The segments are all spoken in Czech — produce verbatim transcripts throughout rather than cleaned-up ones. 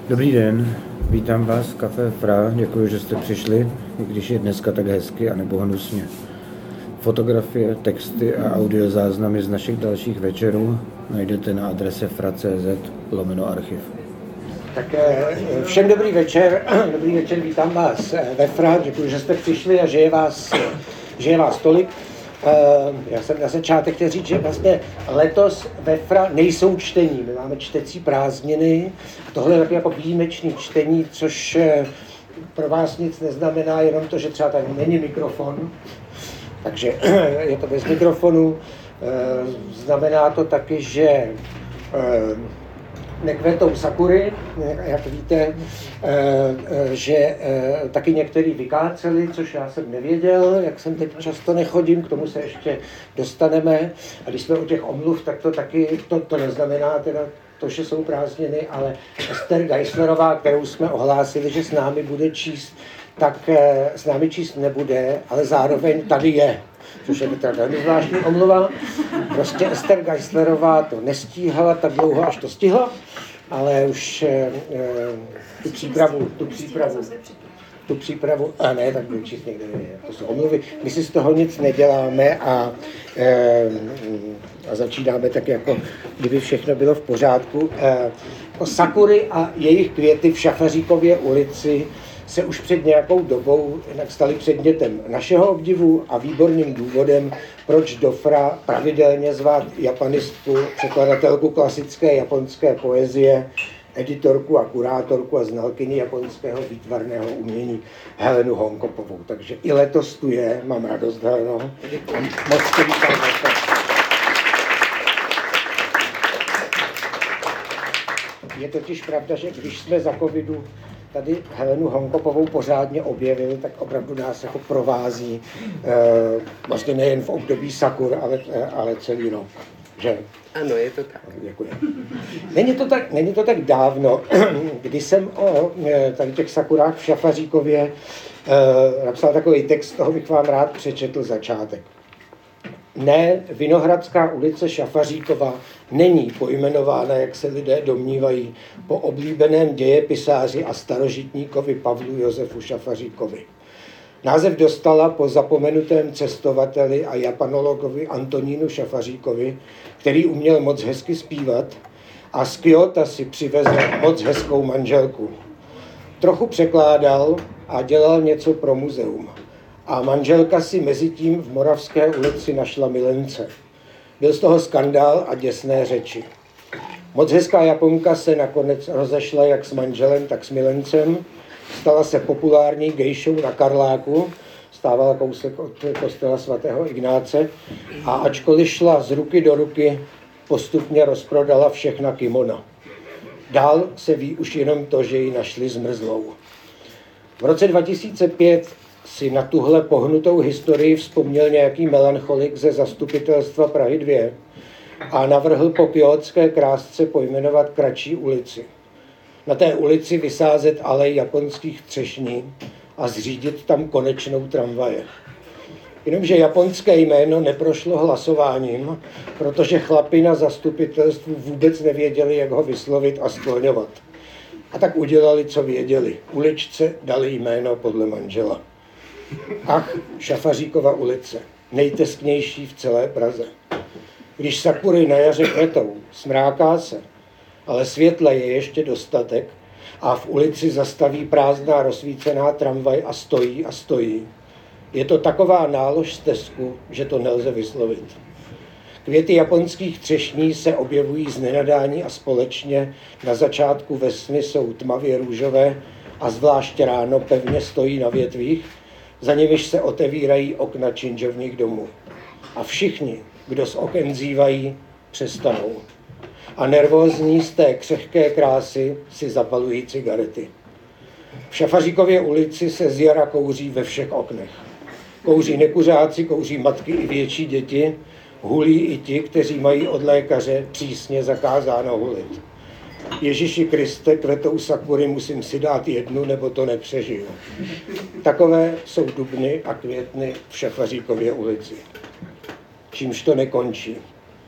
Dobrý den, vítám vás v Café Fra, děkuji, že jste přišli, i když je dneska tak hezky a nebo hnusně. Fotografie, texty a audiozáznamy z našich dalších večerů najdete na adrese fra tečka cé zet lomeno archiv. Tak všem dobrý večer, dobrý večer, vítám vás ve Fra, děkuji, že jste přišli a že je vás, že je vás tolik. Já jsem na začátek chtěl říct, že vlastně letos ve Fra nejsou čtení, my máme čtecí prázdniny, tohle je taky jako výjimečný čtení, což pro vás nic neznamená, jenom to, že třeba tady není mikrofon, takže je to bez mikrofonu, znamená to taky, že nekvetou sakury, jak víte, že taky některý vykáceli, což já jsem nevěděl, jak jsem teď často nechodím, k tomu se ještě dostaneme. A když jsme u těch omluv, tak to taky, to, to neznamená teda to, že jsou prázdniny, ale Ester Geislerová, kterou jsme ohlásili, že s námi bude číst, tak s námi číst nebude, ale zároveň tady je. Což je teda velmi zvláštní omluva. Prostě Ester Geislerová to nestíhala tak dlouho, až to stihla, ale už e, tu přípravu, tu přípravu, tu přípravu, a ne, tak budu číst někde, to jsou omluvy. My si z toho nic neděláme a, e, a začínáme tak, jako kdyby všechno bylo v pořádku. E, sakury a jejich květy v Šafaříkově ulici se už před nějakou dobou staly předmětem našeho obdivu a výborným důvodem, proč do Fra pravidelně zvát japanistku, překladatelku klasické japonské poezie, editorku a kurátorku a znalkyni japonského výtvarného umění Helenu Honkopovou. Takže i letos tu je, mám radost, Heleno. Moc tě vítám. Je totiž pravda, že když jsme za covidu tady Helenu Honkopovou pořádně objevil, tak opravdu nás jako provází e, vlastně nejen v období sakur, ale, ale celý rok. Že? Ano, je to tak. Děkuji. Není to tak, není to tak dávno, kdy jsem o tady těch sakurách v Šafaříkově e, napsal takový text, toho bych vám rád přečetl začátek. Ne, Vinohradská ulice Šafaříkova není pojmenována, jak se lidé domnívají, po oblíbeném dějepisáři a starožitníkovi Pavlu Josefu Šafaříkovi. Název dostala po zapomenutém cestovateli a japanologovi Antonínu Šafaříkovi, který uměl moc hezky zpívat a z Kjóta si přivezl moc hezkou manželku. Trochu překládal a dělal něco pro muzeum. A manželka si mezitím v Moravské ulici našla milence. Byl z toho skandál a děsné řeči. Moc hezká Japonka se nakonec rozešla jak s manželem, tak s milencem. Stala se populární gejšou na Karláku, stávala kousek od kostela svatého Ignáce a ačkoliv šla z ruky do ruky, postupně rozprodala všechna kimona. Dál se ví už jenom to, že ji našli zmrzlou. V roce dva tisíce pět si na tuhle pohnutou historii vzpomněl nějaký melancholik ze zastupitelstva Prahy dva a navrhl po kjótské krásce pojmenovat kratší ulici. Na té ulici vysázet alej japonských třešní a zřídit tam konečnou tramvaje. Jenomže japonské jméno neprošlo hlasováním, protože chlapi na zastupitelstvu vůbec nevěděli, jak ho vyslovit a skloňovat. A tak udělali, co věděli. Uličce dali jméno podle manžela. Ach, Šafaříkova ulice, nejtesknější v celé Praze. Když sakury na jaře kvetou, smráká se, ale světla je ještě dostatek a v ulici zastaví prázdná rozsvícená tramvaj a stojí a stojí. Je to taková nálož stezku, že to nelze vyslovit. Květy japonských třešní se objevují z nenadání a společně, na začátku vesny jsou tmavě růžové a zvlášť ráno pevně stojí na větvích, za nimiž se otevírají okna činžovních domů. A všichni, kdo z oken zívají, přestanou. A nervózní z té křehké krásy si zapalují cigarety. V Šafaříkově ulici se z jara kouří ve všech oknech. Kouří nekuřáci, kouří matky i větší děti, hulí i ti, kteří mají od lékaře přísně zakázáno hulit. Ježíši Kriste, kvetou sakury musím si dát jednu, nebo to nepřežiju. Takové jsou dubny a květny v Šafaříkově ulici. Čímž to nekončí.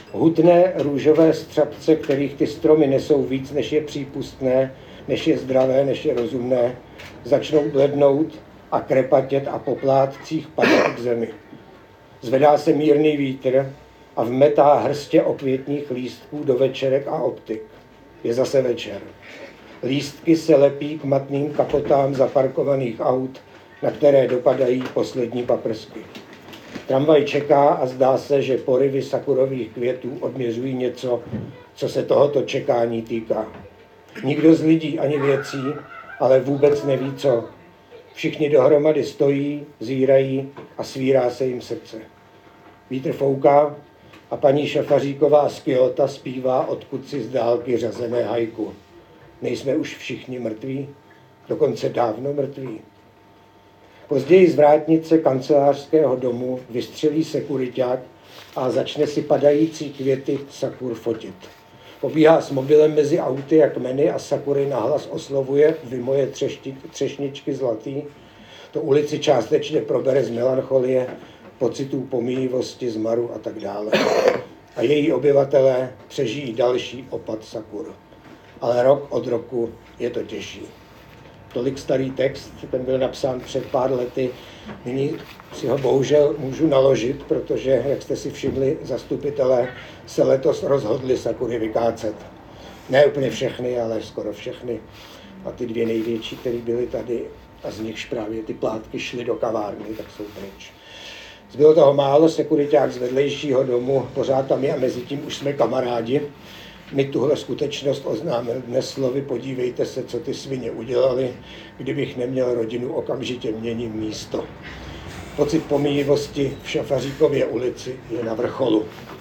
Hutné růžové střapce, kterých ty stromy nesou víc, než je přípustné, než je zdravé, než je rozumné, začnou blednout a krepatět a po plátcích padat k zemi. Zvedá se mírný vítr a vmetá hrstě okvětních lístků do večerek a optik. Je zase večer. Lístky se lepí k matným kapotám zaparkovaných aut, na které dopadají poslední paprsky. Tramvaj čeká a zdá se, že poryvy sakurových květů odměřují něco, co se tohoto čekání týká. Nikdo z lidí ani věcí, ale vůbec neví co. Všichni dohromady stojí, zírají a svírá se jim srdce. Vítr fouká a paní Šafaříková z Kyoto zpívá odkud si z dálky řazené hajku. Nejsme už všichni mrtví, dokonce dávno mrtví. Později z vrátnice kancelářského domu vystřelí sekuriťák a začne si padající květy sakur fotit. Pobíhá s mobilem mezi auty a kmeny a sakury nahlas oslovuje, vy moje třešti, třešničky zlatý. To ulici částečně probere z melancholie, pocitů pomíjivosti, zmaru a tak dále. A její obyvatelé přežijí další opad sakur. Ale rok od roku je to těžší. Tolik starý text, ten byl napsán před pár lety. Nyní si ho bohužel můžu naložit, protože, jak jste si všimli, zastupitelé se letos rozhodli sakury vykácet. Ne úplně všechny, ale skoro všechny. A ty dvě největší, které byly tady, a z nichž právě ty plátky šly do kavárny, tak jsou pryč. Zbylo toho málo, sekuriťák z vedlejšího domu, pořád tam je a mezi tím už jsme kamarádi. Mi tuhle skutečnost oznámil dnes slovy, podívejte se, co ty svině udělali, kdybych neměl rodinu, okamžitě měním místo. Pocit pomíjivosti v Šafaříkově ulici je na vrcholu.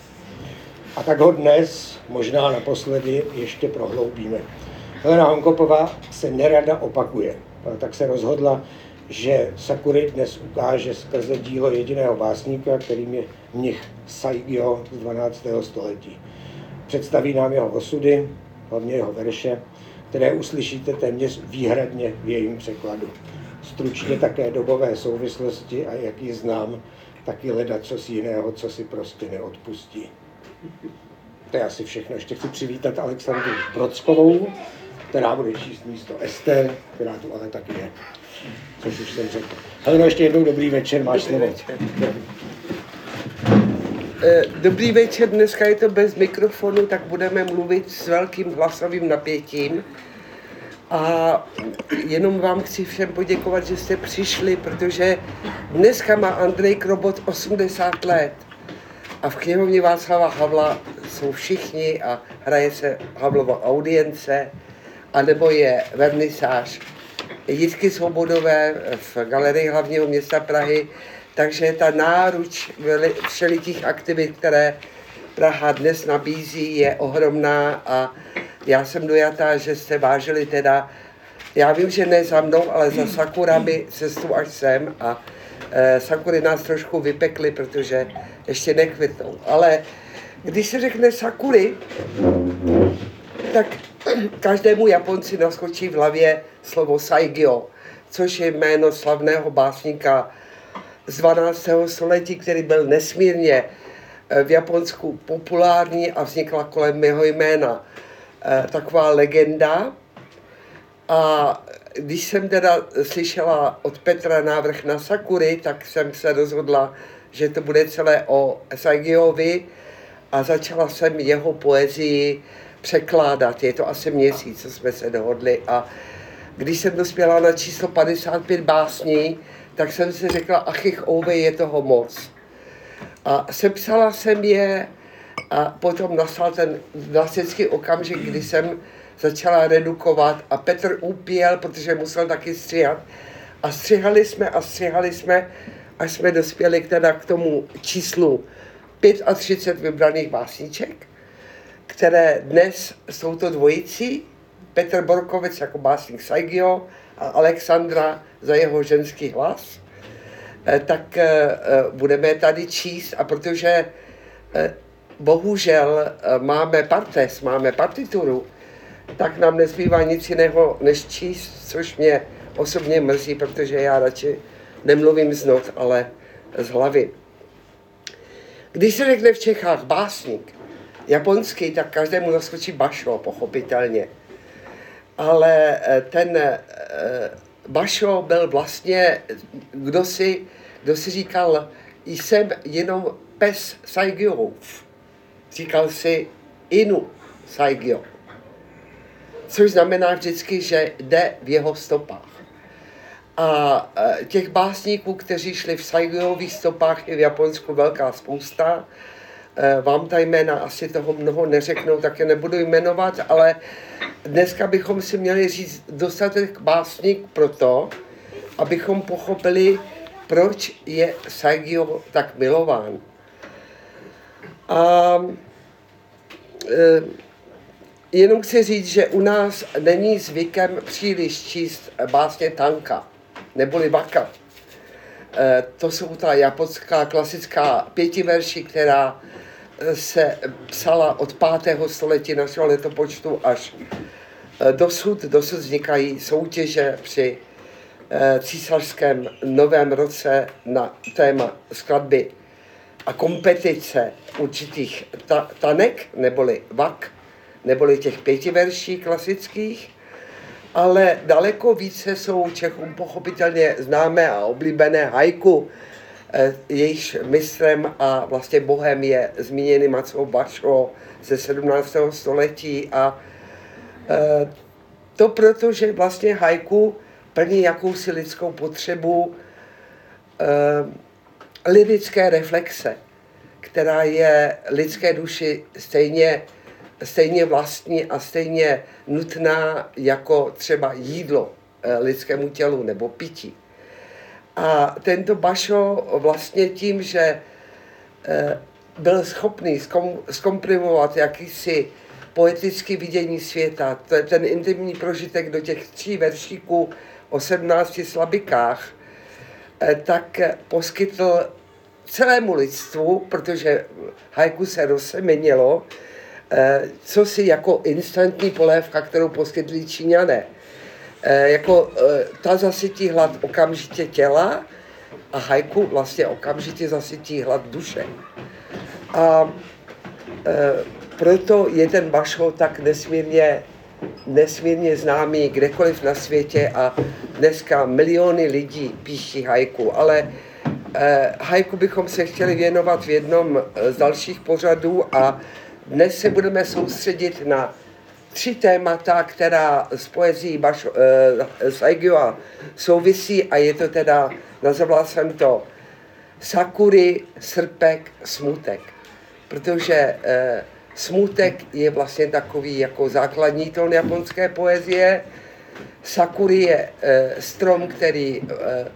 A tak ho dnes, možná naposledy, ještě prohloubíme. Helena Honkopová se nerada opakuje, tak se rozhodla, že sakury dnes ukáže skrze dílo jediného básníka, kterým je mnich Saigyo z dvanáctého století. Představí nám jeho osudy, hlavně jeho verše, které uslyšíte téměř výhradně v jejím překladu. Stručně také dobové souvislosti a jak ji znám, taky leda cosi jiného, co si prostě neodpustí. To je asi všechno. Ještě chci přivítat Alexandru Brockovou, která bude číst místo Ester, která tu ale taky je, což už jsem řekl. Heleno, ještě jednou dobrý večer, máš slovo. Dobrý večer, dneska je to bez mikrofonu, tak budeme mluvit s velkým hlasovým napětím. A jenom vám chci všem poděkovat, že jste přišli, protože dneska má Andrej Krobot osmdesát let. A v knihovně Václava Havla jsou všichni a hraje se Havlova audience, anebo je vernisáž Jitky Svobodové v Galerii hlavního města Prahy. Takže ta náruč všelikých aktivit, které Praha dnes nabízí, je ohromná a já jsem dojatá, že jste vážili teda, já vím, že ne za mnou, ale za sakurami cestu až sem a e, sakury nás trošku vypekly, protože ještě nekvitnou. Ale když se řekne sakury, tak každému Japonci naskočí v hlavě slovo Saigyo, což je jméno slavného básníka z dvanáctého století, který byl nesmírně v Japonsku populární a vznikla kolem mého jména taková legenda. A když jsem teda slyšela od Petra návrh na sakury, tak jsem se rozhodla, že to bude celé o Saigyovi a začala jsem jeho poezii překládat. Je to asi měsíc, co jsme se dohodli. A když jsem dospěla na číslo padesát pět básní, tak jsem si řekla, achich ouve, je toho moc. A sepsala jsem je a potom nastal ten klasický okamžik, kdy jsem začala redukovat a Petr úpěl, protože musel taky stříhat. A stříhali jsme a stříhali jsme, až jsme dospěli k, teda k tomu číslu třicet pět vybraných básníček, které dnes jsou to dvojicí, Petr Borkovec jako básník Saigyo a Alexandra za jeho ženský hlas, tak budeme tady číst a protože bohužel máme partes, máme partituru, tak nám nezbývá nic jiného než číst, což mě osobně mrzí, protože já radši nemluvím z not, ale z hlavy. Když se řekne v Čechách básník, japonský, tak každému zaskočí Basho, pochopitelně. Ale ten Basho byl vlastně, kdo si, kdo si říkal, jsem jenom pes Saigyoův. Říkal si Inu Saigyo. Což znamená vždycky, že jde v jeho stopách. A těch básníků, kteří šli v Saigyoových stopách, je v Japonsku velká spousta. Vám ta jména asi toho mnoho neřeknou, tak je nebudu jmenovat, ale dneska bychom si měli říct dostatek básník pro to, abychom pochopili, proč je Saigyo tak milován. A e, jenom chci říct, že u nás není zvykem příliš číst básně tanka, neboli waka. E, to jsou ta japonská klasická pětiverší, která se psala od pátého století našeho letopočtu až dosud. Dosud vznikají soutěže při císařském novém roce na téma skladby a kompetice určitých ta- tanek, neboli vak, neboli těch pěti verší klasických, ale daleko více jsou Čechům pochopitelně známé a oblíbené haiku, jejíž mistrem a vlastně bohem je zmíněný Matsuo Basho ze sedmnáctého století. A to proto, že vlastně haiku plní jakousi lidskou potřebu lyrické reflexe, která je lidské duši stejně, stejně vlastní a stejně nutná jako třeba jídlo lidskému tělu nebo pití. A tento Basho vlastně tím, že byl schopný zkom, zkomprimovat jakýsi poetický vidění světa, ten intimní prožitek do těch tří veršíků o sedmnácti slabikách, tak poskytl celému lidstvu, protože haiku se rozsemenilo, co si jako instantní polévka, kterou poskytli Číňané. Jako ta zasytí hlad okamžitě těla a haiku vlastně okamžitě zasytí hlad duše. A e, proto je ten Basho tak nesmírně, nesmírně známý kdekoliv na světě a dneska miliony lidí píší haiku, ale e, haiku bychom se chtěli věnovat v jednom z dalších pořadů a dnes se budeme soustředit na tři témata, která s poezí Basho, e, Saigyo souvisí a je to teda, nazval jsem to Sakury, srpek, smutek. Protože e, smutek je vlastně takový jako základní tón japonské poezie. Sakury je e, strom, který e, e,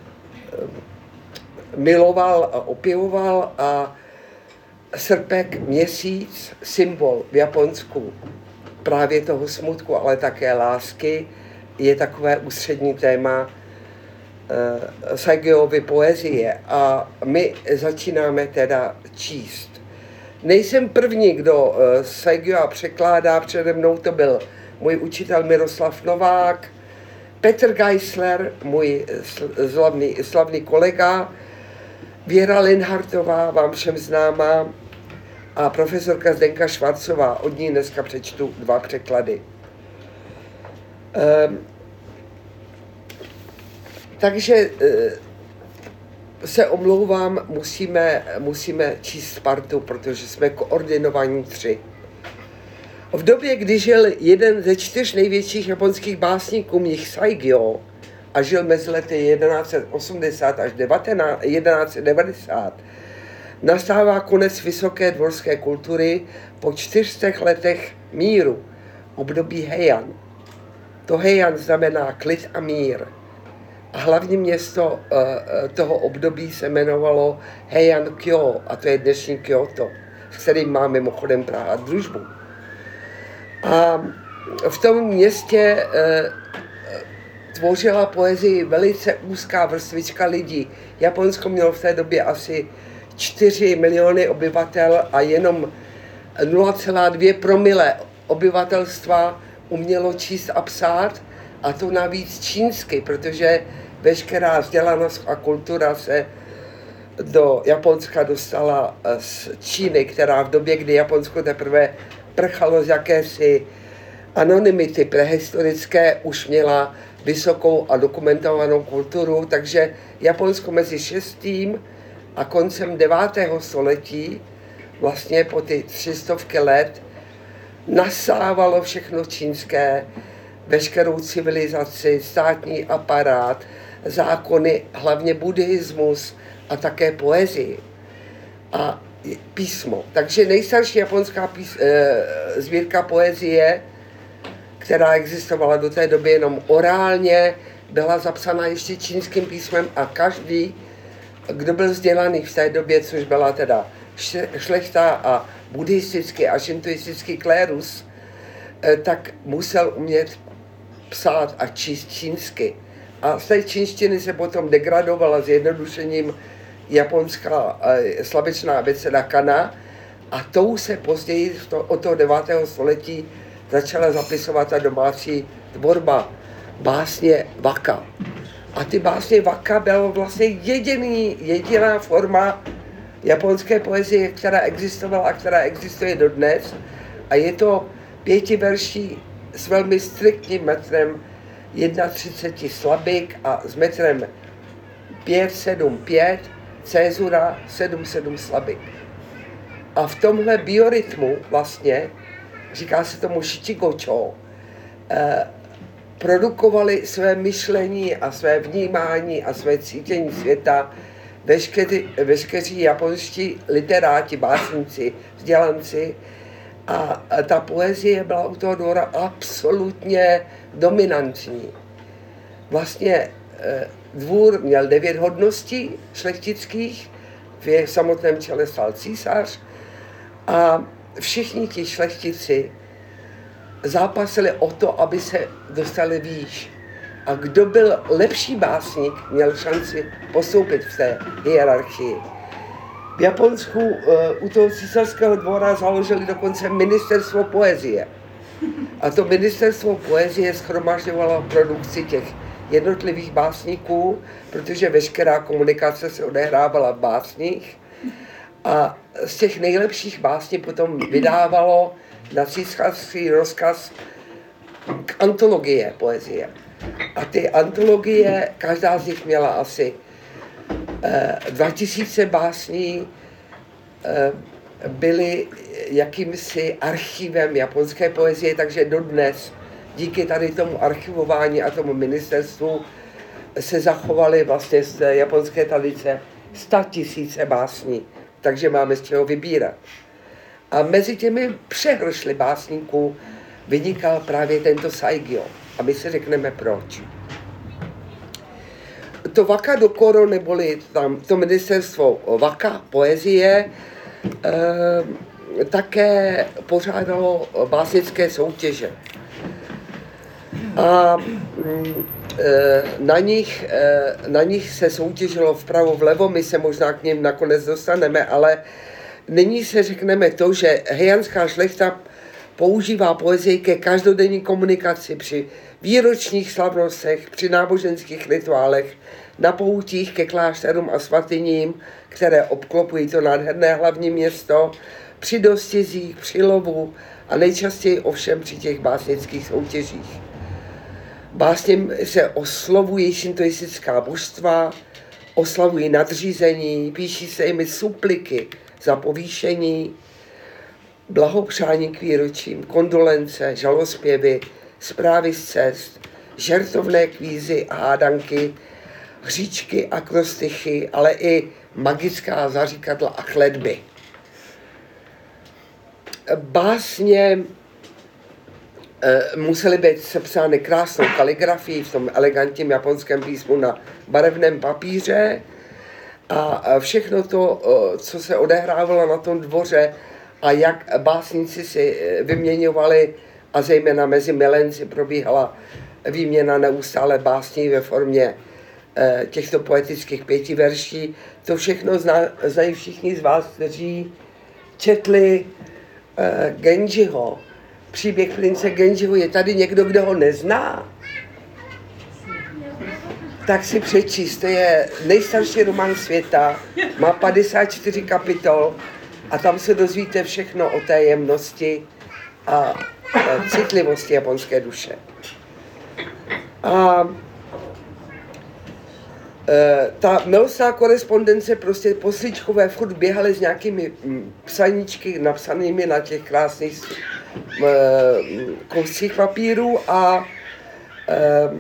miloval a opěvoval a srpek, měsíc, symbol v Japonsku právě toho smutku, ale také lásky, je takové ústřední téma e, Saigyovy poezie. A my začínáme teda číst. Nejsem první, kdo e, Saigyo překládá, přede mnou to byl můj učitel Miroslav Novák, Petr Geisler, můj slavný, slavný kolega, Věra Linhartová, vám všem známá, a profesorka Zdenka Švarcová, od ní dneska přečtu dva překlady. Ehm, takže e, se omlouvám, musíme, musíme číst Spartu, protože jsme koordinovaní tři. V době, kdy žil jeden ze čtyř největších japonských básníků mnich Saigyo a žil mezi lety jedenáct set osmdesát až jedenáct set devadesát, nastává konec vysoké dvorské kultury po čtyřstech letech míru, období Heian. To Heian znamená klid a mír. A hlavní město uh, toho období se jmenovalo Heian Kyo, a to je dnešní Kyoto, s kterým má mimochodem Praha družbu. A v tom městě uh, tvořila poezii velice úzká vrstvička lidí. Japonsko mělo v té době asi čtyři miliony obyvatel a jenom nula celá dvě promile obyvatelstva umělo číst a psát, a to navíc čínsky, protože veškerá vzdělanost a kultura se do Japonska dostala z Číny, která v době, kdy Japonsko teprve prchalo z jakési anonymity prehistorické, už měla vysokou a dokumentovanou kulturu, takže Japonsko mezi šestým a koncem devátého století, vlastně po ty tři stovky let, nasávalo všechno čínské, veškerou civilizaci, státní aparát, zákony, hlavně buddhismus a také poezii a písmo. Takže nejstarší japonská pís, e, sbírka poezie, která existovala do té doby jenom orálně, byla zapsána ještě čínským písmem a každý, kdo byl vzdělaný v té době, což byla teda šlechta a buddhistický a šintoistický klérus, tak musel umět psát a číst čínsky. A z té čínštiny se potom degradovala zjednodušením japonská slabečná abeceda kana a tou se později od toho devátého století začala zapisovat ta domácí tvorba, básně vaka. A ty básně vaka byla vlastně jediný, jediná forma japonské poezie, která existovala a která existuje dodnes. A je to pěti verší s velmi striktním metrem třicet jedna slabik a s metrem pět sedm pět, cézura sedm sedm slabik. A v tomhle biorytmu vlastně, říká se tomu shichigocho, eh, produkovali své myšlení a své vnímání a své cítění světa veškeří, veškeří japonští literáti, básníci, vzdělanci. A ta poezie byla u toho dvora absolutně dominantní. Vlastně dvůr měl devět hodností šlechtických, v samotném čele stál císař a všichni ti šlechtici zápasili o to, aby se dostali výš. A kdo byl lepší básník, měl šanci postoupit v té hierarchii. V Japonsku uh, u toho císařského dvora založili dokonce ministerstvo poezie. A to ministerstvo poezie shromažďovalo produkci těch jednotlivých básníků, protože veškerá komunikace se odehrávala v básních. A z těch nejlepších básní potom vydávalo na císařský rozkaz antologie poezie. A ty antologie, každá z nich měla asi dva tisíce básní, byly jakýmsi archivem japonské poezie, takže dodnes díky tady tomu archivování a tomu ministerstvu se zachovaly vlastně z japonské tradice sta tisíce básní, takže máme z čeho vybírat. A mezi těmi přehršly básníků vynikal právě tento Saigyo. A my si řekneme proč. To Waka do Koro, neboli tam to ministerstvo Waka, poezie, eh, také pořádalo básnické soutěže. A eh, na, nich, eh, na nich se soutěžilo vpravo vlevo, my se možná k nim nakonec dostaneme, ale nyní se řekneme to, že heianská šlechta používá poezii ke každodenní komunikaci při výročních slavnostech, při náboženských rituálech, na poutích ke klášterům a svatyním, které obklopují to nádherné hlavní město, při dostizích, při lovu a nejčastěji ovšem při těch básnických soutěžích. Básněm se oslovují šintoistická božstva, oslavují nadřízení, píší se jimi supliky za povýšení, blahopřání k výročím, kondolence, žalospěvy, zprávy z cest, žertovné kvízy a hádanky, hříčky a krostychy, ale i magická zaříkadla a kletby. Básně e, musely být sepsány krásnou kaligrafií v tom elegantním japonském písmu na barevném papíře a všechno to, co se odehrávalo na tom dvoře a jak básníci si vyměňovali a zejména mezi milenci probíhala výměna neustále básní ve formě těchto poetických pěti verší. To všechno zna, znají všichni z vás, kteří četli uh, Genjiho. Příběh prince Genjiho. Je tady někdo, kdo ho nezná? tak si přečíst. To je nejstarší román světa, má padesát čtyři kapitol a tam se dozvíte všechno o té jemnosti a citlivosti japonské duše. A e, ta milostná korespondence, prostě posličkové furt běhaly s nějakými psaníčky napsanými na těch krásných e, kouscích papíru a e,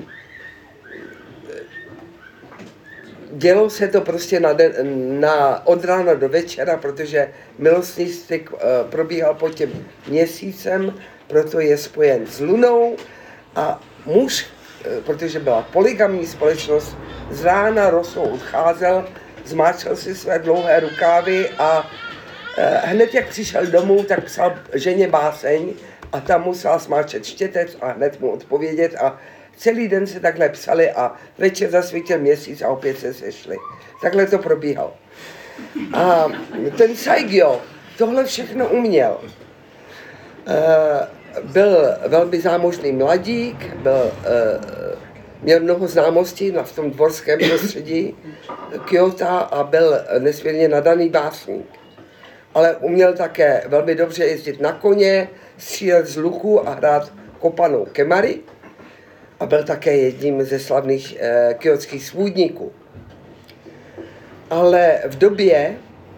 dělo se to prostě na den, na, od rána do večera, protože milostný styk e, probíhal pod tím měsícem, proto je spojen s lunou a muž, e, protože byla polygamní společnost, z rána rosou odcházel, zmáčel si své dlouhé rukávy a e, hned jak přišel domů, tak psal ženě báseň a tam musela smáčet štětec a hned mu odpovědět a celý den se takhle psali a večer zasvítil měsíc a opět se sešli. Takhle to probíhalo. A ten Saigyo tohle všechno uměl. E, byl velmi zámožný mladík, byl, e, měl mnoho známostí na v tom dvorském prostředí Kyoto a byl nesmírně nadaný básník. Ale uměl také velmi dobře jezdit na koně, střílet z luku a hrát kopanou kemari. A byl také jedním ze slavných eh, kyotských svůdníků. Ale v době,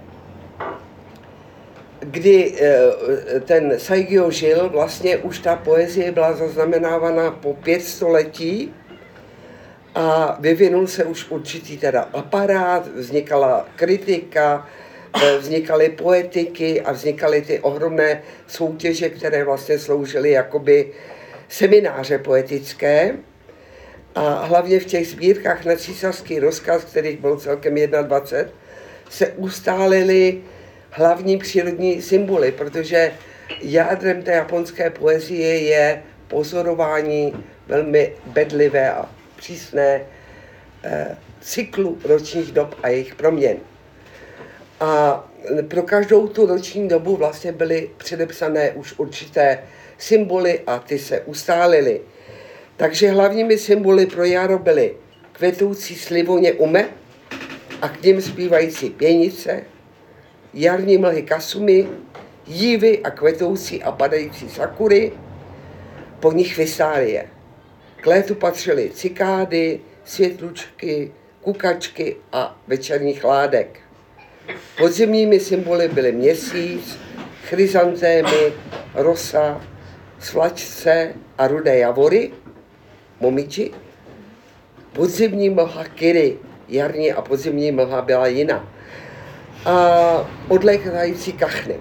kdy eh, ten Saigyo žil, vlastně už ta poezie byla zaznamenávána po pět století a vyvinul se už určitý teda aparát, vznikala kritika, eh, vznikaly poetiky a vznikaly ty ohromné soutěže, které vlastně sloužily jakoby semináře poetické a hlavně v těch sbírkách na císařský rozkaz, kterých bylo celkem dvacet jedna, se ustálily hlavní přírodní symboly, protože jádrem té japonské poezie je pozorování velmi bedlivé a přísné eh, cyklu ročních dob a jejich proměn. A pro každou tu roční dobu vlastně byly předepsané už určité symboly a ty se ustálily. Takže hlavními symboly pro jaro byly kvetoucí slivoně ume a k nim zpívající pěnice, jarní mlhy kasumi, jívy a kvetoucí a padající sakury, po nich vystálie. K létu patřily cikády, světlučky, kukačky a večerní chládek. Podzimními symboly byly měsíc, chryzantémy, rosa, svlačce a rudé javory, momiči. Podzimní mlha kiry, jarní a podzimní mlha byla jiná. A odlétající kachny.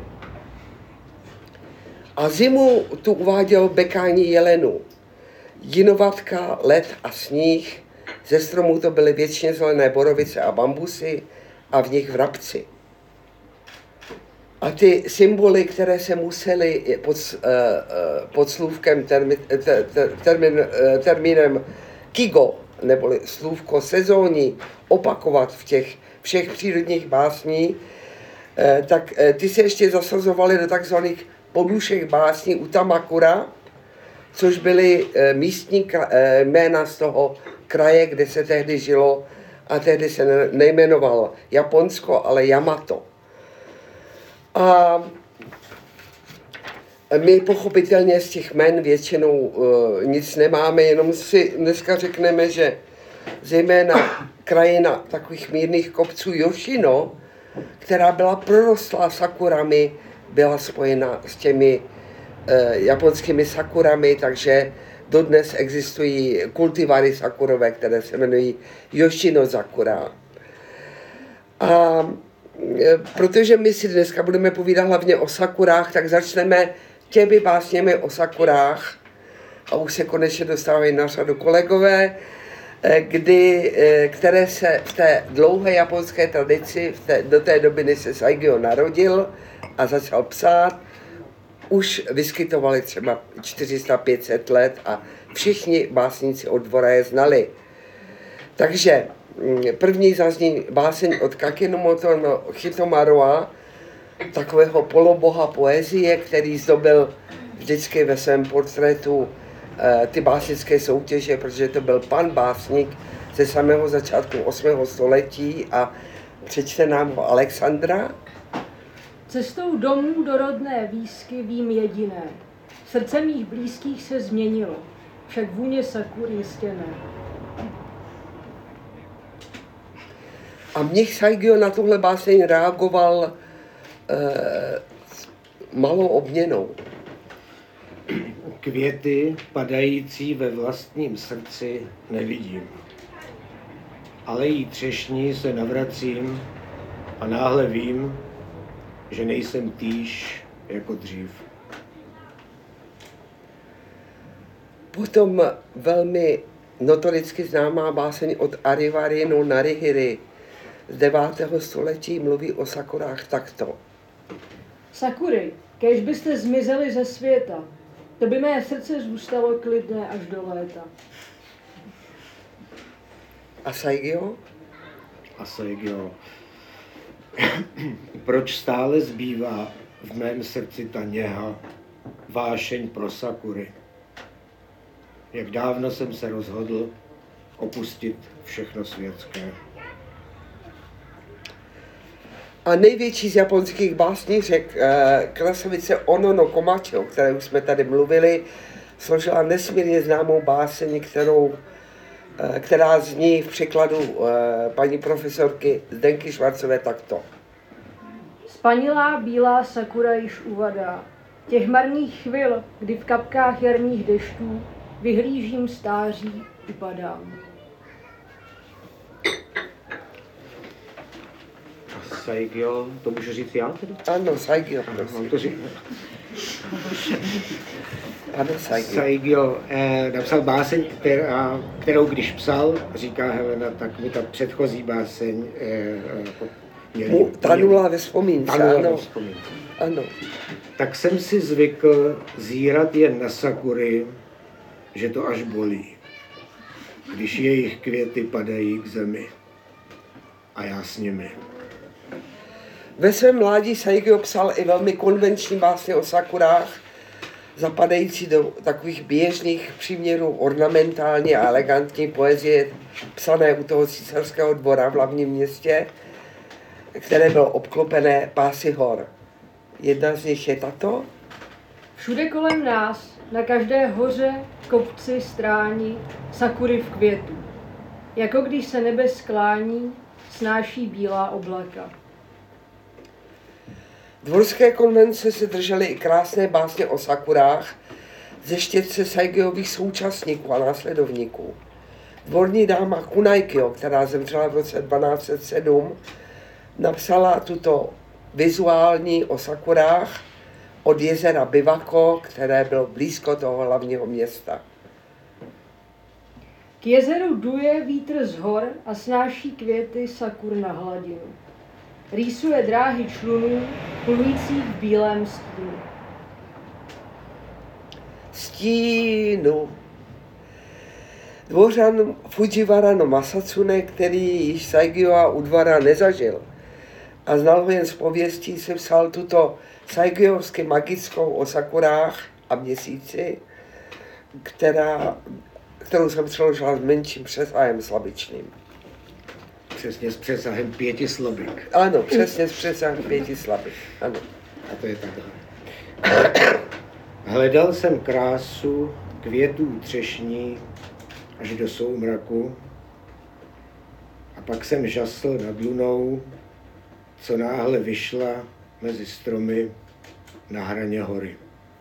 A zimu tu uváděl bekání jelenů. Jinovatka, led a sníh. Ze stromů to byly věčně zelené borovice a bambusy a v nich vrabci. A ty symboly, které se musely pod, pod slůvkem termi, ter, ter, termín, termínem kigo, neboli slůvko sezónní, opakovat v těch všech přírodních básní, tak ty se ještě zasazovaly do takzvaných podušek básní Utamakura, což byly místní jména z toho kraje, kde se tehdy žilo, a tehdy se nejmenoval Japonsko, ale Yamato. A my pochopitelně z těch jmen většinou uh, nic nemáme, jenom si dneska řekneme, že zejména krajina takových mírných kopců Yoshino, která byla prorostlá sakurami, byla spojena s těmi uh, japonskými sakurami, takže dodnes existují kultivary sakurové, které se jmenují Yoshino sakura. A protože my si dneska budeme povídat hlavně o sakurách, tak začneme těmi básněmi o sakurách, a už se konečně dostávají na řadu kolegové, kdy, které se v té dlouhé japonské tradici, v té, do té doby, než se Saigyo narodil a začal psát, už vyskytovali třeba čtyři sta pět set let a všichni básníci od dvora je znali. Takže první zazní báseň od Kakenomoto no Hitomarua, takového poloboha poezie, který zdobil vždycky ve svém portrétu eh, ty básnické soutěže, protože to byl pan básník, ze samého začátku osmého století a přečte nám ho Alexandra. Cestou domů do rodné výsky vím jediné. Srdce mých blízkých se změnilo, však vůně sakur jistě ne. A mnich Saigyo na tuhle báseň reagoval eh, malou obměnou. Květy padající ve vlastním srdci nevidím, ale jí třešní se navracím a náhle vím, že nejsem týž jako dřív. Potom velmi notoricky známá báseň od Arivary no Narihiri z devátého století mluví o sakurách takto. Sakury, kéž byste zmizeli ze světa, to by mé srdce zůstalo klidné až do léta. A Saigyo? A Saigyo. Proč stále zbývá v mém srdci ta něha, vášeň pro sakury? Jak dávno jsem se rozhodl opustit všechno světské. A největší z japonských básnířek, krasavice Ono no Komachi, o které už jsme tady mluvili, složila nesmírně známou báseň, kterou, která zní v překladu paní profesorky Zdenky Švarcové takto. Spanilá bílá sakura již uvadá. Těch marných chvil, kdy v kapkách jarních dešťů vyhlížím stáří, upadám. Saigyo, to můžu říct já tedy? Ano, Saigyo, prosím. Mám to říct? Ano, Saigyo. Saigyo eh, napsal báseň, která, kterou když psal, říká Helena, tak mi ta předchozí báseň eh, Mu tanula ve vzpomínce, tanula ano. ve vzpomínce. Ano. Tak jsem si zvykl zírat jen na sakury, že to až bolí, když jejich květy padají k zemi a já s nimi. Ve svém mládí Saigyo psal i velmi konvenční básně o sakurách, zapadající do takových běžných příměrů ornamentální a elegantní poezie psané u toho císařského dvora v hlavním městě, které bylo obklopené pásy hor. Jedna z nich je tato. Všude kolem nás, na každé hoře, kopci, stráni, sakury v květu. Jako když se nebe sklání, snáší bílá oblaka. Dvorské konvence se držely i krásné básně o sakurách ze štětce Saigyových současníků a následovníků. Dvorní dáma Kunaikyo, která zemřela v roce dvanáct set sedm, napsala tuto vizuální o sakurách od jezera Biwako, které bylo blízko toho hlavního města. K jezeru duje vítr z hor a snáší květy sakur na hladinu. Rýsuje dráhy člunů, plujících v bílém stínu. Stínu. Dvořan Fujiwara no Masacune, který již Saigyo a Udvara nezažil a znal ho jen z pověstí, se psal tuto Saigyovsky magickou o sakurách a měsíci, která, kterou jsem přeložila s menším přesahem slabičným. Přesně s přesahem pěti slabik. Ano, přesně s přesahem pěti slabik. Ano. A to je takhle. Hledal jsem krásu květů třešní až do soumraku a pak jsem žasl nad lunou, co náhle vyšla mezi stromy na hraně hory.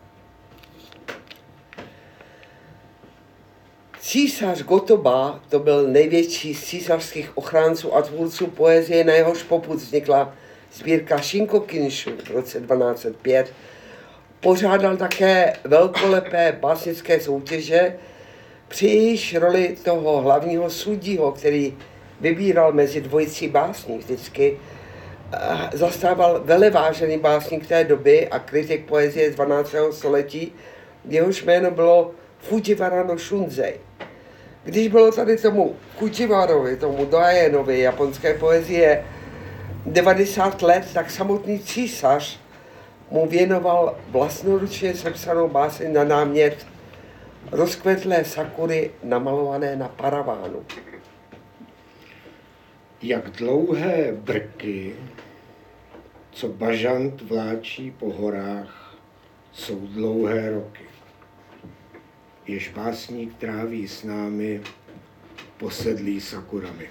Císař Gotoba, to byl největší z císařských ochránců a tvůrců poezie, na jehož popud vznikla sbírka Shinkokinshu v roce dvanáct set pět, pořádal také velkolepé básnické soutěže, při jejíž roli toho hlavního sudího, který vybíral mezi dvojicí básní vždycky, zastával velevážený básník té doby a kritik poezie z dvanáctého století, jehož jméno bylo Fujiwara no Shunzei. Když bylo tady tomu Fujiwarovi, tomu doajenovi japonské poezie devadesát let, tak samotný císař mu věnoval vlastnoručně sepsanou báseň na námět Rozkvetlé sakury namalované na paravánu. Jak dlouhé brky, co bažant vláčí po horách, jsou dlouhé roky. Jež básník tráví s námi posedlý sakurami.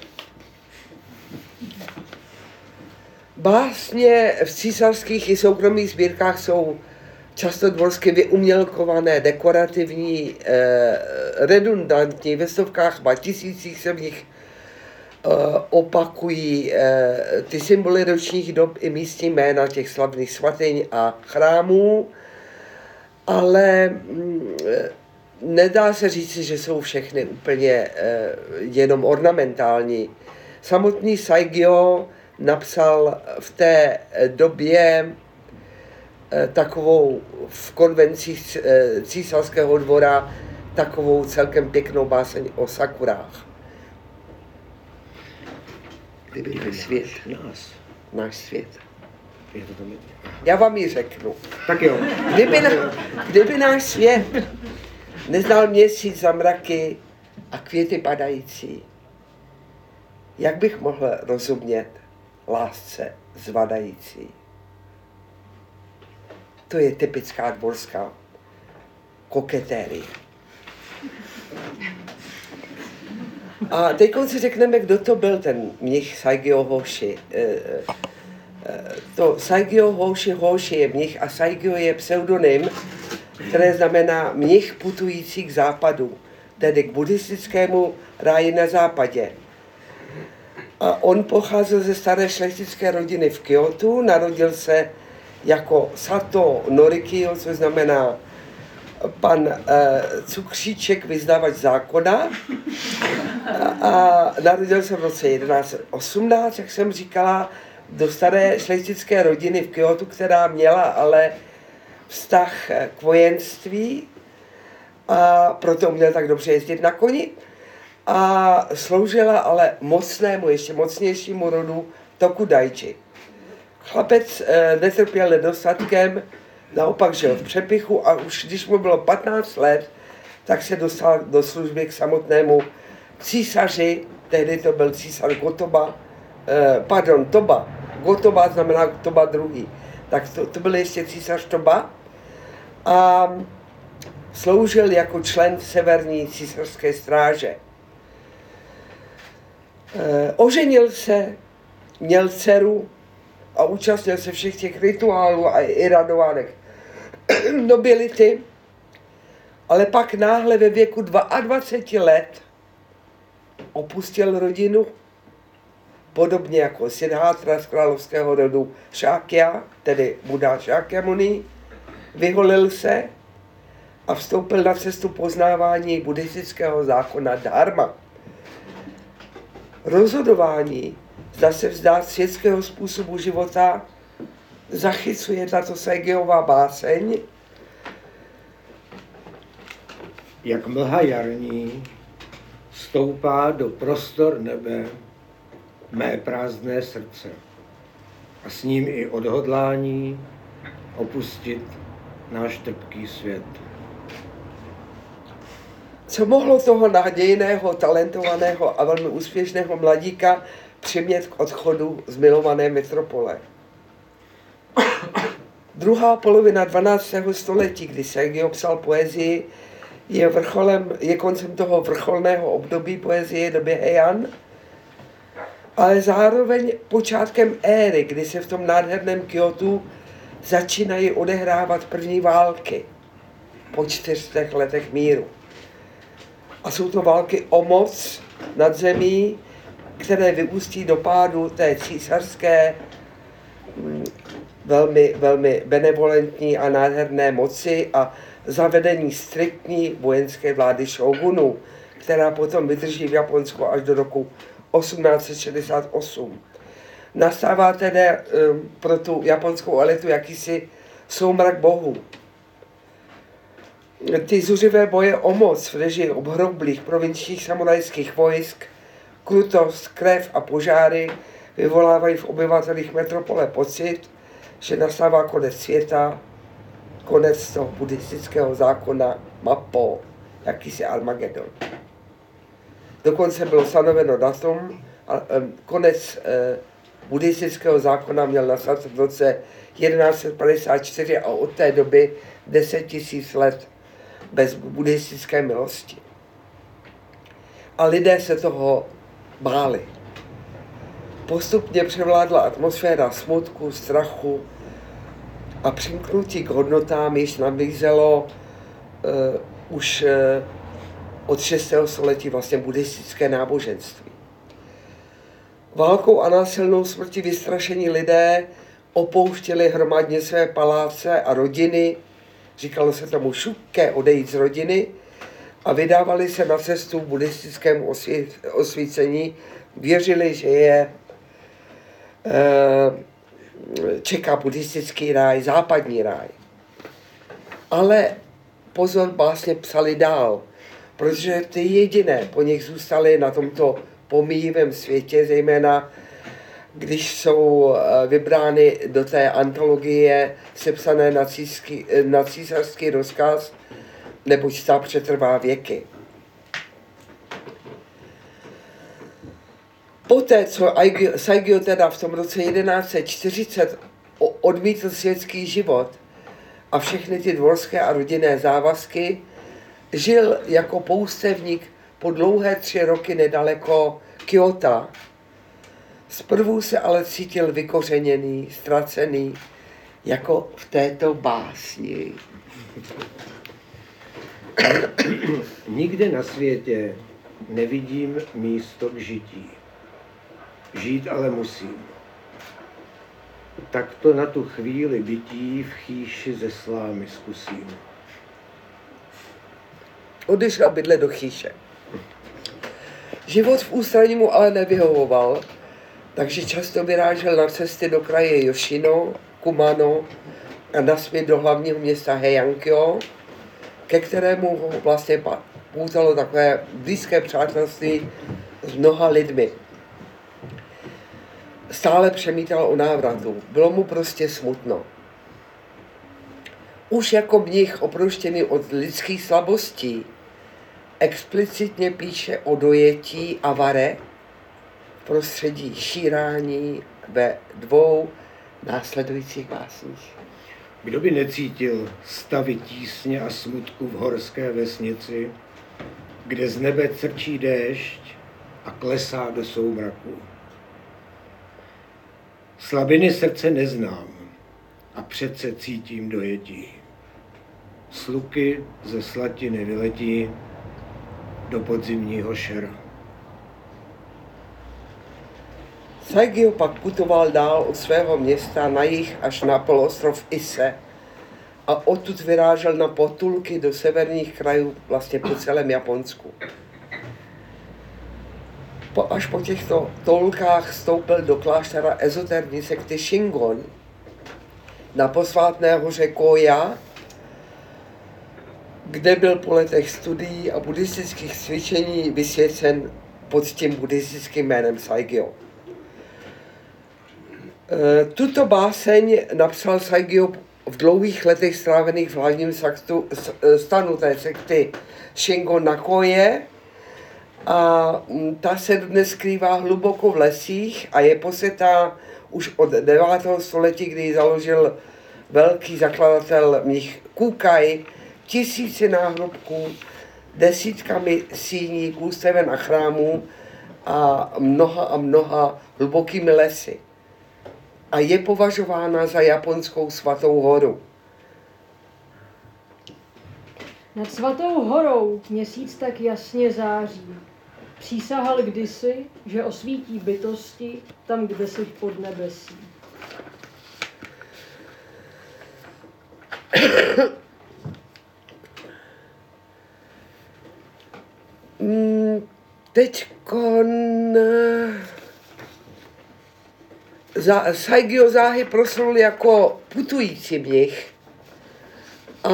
Básně v císařských i soukromých sbírkách jsou často dvorsky vyumělkované, dekorativní, eh, redundantní, ve stovkách, ba tisících se v nich eh, opakují eh, ty symboly ročních dob i místní jména těch slavných svatyň a chrámů, ale mm, nedá se říci, že jsou všechny úplně eh, jenom ornamentální. Samotný Saigyo napsal v té době takovou v konvencích císařského dvora takovou celkem pěknou báseň o sakurách. Kdyby ten svět, Nás. náš svět. Je to tam... Já vám ji řeknu. Tak jo. Kdyby, na, kdyby náš svět neznal měsíc za mraky a květy padající, jak bych mohl rozumět lásce zvadající? To je typická dvorská koketérie. A teď si řekneme, kdo to byl ten mnich Saigyo Hoshi. To Saigyo Hoshi Hoshi je mnich a Saigyo je pseudonym, které znamená mnich putující k západu, tedy k buddhistickému ráji na západě. A on pocházel ze staré šlechtické rodiny v Kyotu, narodil se jako Sato Norikyo, což znamená pan uh, cukříček, vyznávač zákona. A, a narodil se v roce jedenáct set osmnáct, jak jsem říkala, do staré šlechtické rodiny v Kyotu, která měla ale vztah k vojenství a proto měl tak dobře jezdit na koni. A sloužila ale mocnému, ještě mocnějšímu rodu Tokudaichi. Chlapec e, netrpěl nedostatkem, naopak žil v přepichu a už když mu bylo patnáct let, tak se dostal do služby k samotnému císaři, tehdy to byl císař Gotoba, e, pardon, Toba. Gotoba znamená Toba druhý. Tak to, to byl ještě císař Toba a sloužil jako člen severní císařské stráže. E, oženil se, měl dceru a účastnil se všech těch rituálů a i radovánek nobility, ale pak náhle ve věku dvacet dva let opustil rodinu, podobně jako Siddhartha z královského rodu Šákya, tedy Buddha Šákyamuni, vyholil se a vstoupil na cestu poznávání buddhistického zákona dharma. Rozhodování, zda se vzdát světského způsobu života, zachycuje tato Saigyová báseň. Jak mlha jarní stoupá do prostor nebe mé prázdné srdce a s ním i odhodlání opustit náš trpký svět. Co mohlo toho nadějného, talentovaného a velmi úspěšného mladíka přimět k odchodu z milované metropole? Druhá polovina dvanáctého století, kdy Saigyo psal poezii, je, vrcholem, je koncem toho vrcholného období poezie doby Heian, ale zároveň počátkem éry, kdy se v tom nádherném Kyotu začínají odehrávat první války po čtyřech letech míru. A jsou to války o moc nad zemí, které vyústí do pádu té císařské velmi, velmi benevolentní a nádherné moci a zavedení striktní vojenské vlády šógunů, která potom vydrží v Japonsku až do roku osmnáct set šedesát osm. Nastává tedy um, pro tu japonskou elitu jakýsi soumrak bohů. Ty zuřivé boje o moc v režii obhroblých provinčních samurajských vojsk, krutost, krev a požáry vyvolávají v obyvatelích metropole pocit, že nastává konec světa, konec toho buddhistického zákona Mappo, jakýsi Armagedon. Dokonce bylo stanoveno datum a, konec buddhistického zákona měl nastat v roce jedenáct set padesát čtyři a od té doby deset tisíc let bez buddhistické milosti. A lidé se toho báli. Postupně převládla atmosféra smutku, strachu a přimknutí k hodnotám již nabízelo uh, už uh, od šestého století vlastně buddhistické náboženství. Válkou a násilnou smrtí vystrašení lidé opouštěli hromadně své paláce a rodiny, říkalo se tomu šukke, odejít z rodiny, a vydávali se na cestu buddhistickému osvícení. Věřili, že je čeká buddhistický ráj, západní ráj. Ale pozor, básně psali dál, protože ty jediné po nich zůstaly na tomto pomíjivém světě, zejména když jsou vybrány do té antologie sepsané na, císky, na císařský rozkaz, neboť ta přetrvá věky. Poté, co Saigyo teda v tom roce jedenáct set čtyřicet odmítl světský život a všechny ty dvorské a rodinné závazky, žil jako poustevník po dlouhé tři roky nedaleko Kyoto. Zprvu se ale cítil vykořeněný, ztracený, jako v této básni. Nikde na světě nevidím místo k žití. Žít ale musím. Tak to na tu chvíli bytí v chýši ze slámy zkusím. Odešel bydlet do chýše. Život v ústraní mu ale nevyhovoval, takže často vyrážel na cesty do kraje Yoshino, Kumano a nasměr do hlavního města Heiankyo, ke kterému ho vlastně poutalo takové blízké přátelství s mnoha lidmi. Stále přemítal o návratu, bylo mu prostě smutno. Už jako mnich oproštěný od lidských slabostí explicitně píše o dojetí avare v prostředí šírání ve dvou následujících básních. Kdo by necítil stavy tísně a smutku v horské vesnici, kde z nebe crčí déšť a klesá do soumraku. Slabiny srdce neznám a přece cítím dojetí. Sluky ze slatiny vyletí do podzimního šera. Saigyo pak putoval dál od svého města na jih až na poloostrov Ise a odtud vyrážel na potulky do severních krajů, vlastně po celém Japonsku. Po, až po těchto toulkách vstoupil do kláštera ezoterní sekty Shingon na posvátné hoře Koya, kde byl po letech studií a buddhistických cvičení vysvěcen pod tím buddhistickým jménem Saigyo. Tuto báseň napsal Saigyo v dlouhých letech strávených v hlavním stanu té sekty Shingon na Koje, a ta se dnes skrývá hluboko v lesích a je posetá už od devátého století, kdy ji založil velký zakladatel mnich Kukai, tisíci náhrobků, desítkami síní, ústeven a chrámů a mnoha a mnoha hlubokými lesy. A je považována za japonskou svatou horu. Nad svatou horou měsíc tak jasně září. Přísahal kdysi, že osvítí bytosti tam, kde si pod nebesí. Teďkon Saigyo záhy proslul jako putující mnich a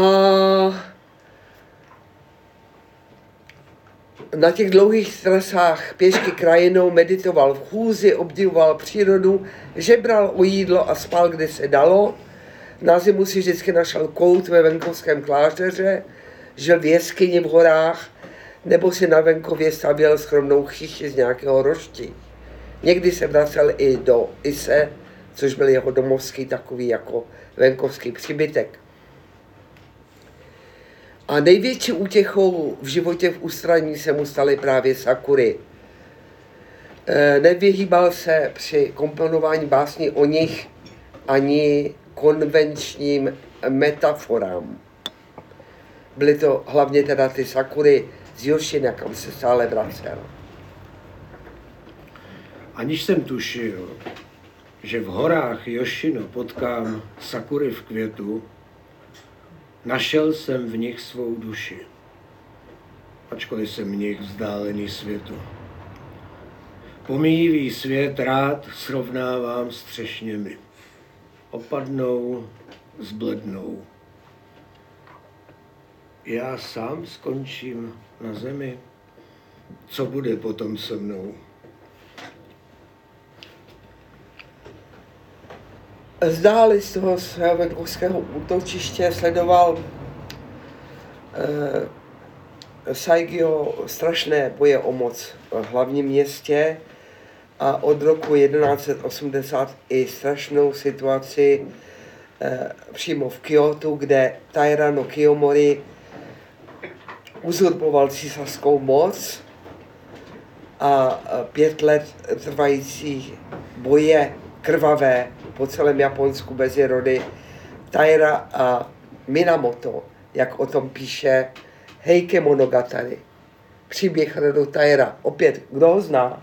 na těch dlouhých trasách pěšky krajinou meditoval v chůzi, obdivoval přírodu, žebral o jídlo a spal, kde se dalo. Na zimu si vždycky našel kout ve venkovském klášteře, žil v jeskyni v horách, nebo si na venkově stavěl skromnou chýši z nějakého roští. Někdy se vracel i do Ise, což byl jeho domovský takový jako venkovský příbytek. A největší útěchou v životě v ústraní se mu staly právě sakury. E, nevyhýbal se při komponování básní o nich ani konvenčním metaforám. Byly to hlavně teda ty sakury z Yoshina, kam se stále vracel. Aniž jsem tušil, že v horách Yoshino potkám sakury v květu, našel jsem v nich svou duši, ačkoliv jsem v nich vzdálený světu. Pomíjivý svět rád srovnávám s třešněmi. Opadnou, zblednou. Já sám skončím na zemi. Co bude potom se mnou? Zdáli z toho svého venkovského útočiště sledoval eh, Saigyo strašné boje o moc v hlavním městě a od roku jedenáct set osmdesát i strašnou situaci eh, přímo v Kyotu, kde Taira no Kiyomori uzurpoval císařskou moc a pět let trvající boje krvavé po celém Japonsku bez rody Taira a Minamoto, jak o tom píše Heike Monogatari. Příběh rodu Taira. Opět, kdo ho zná?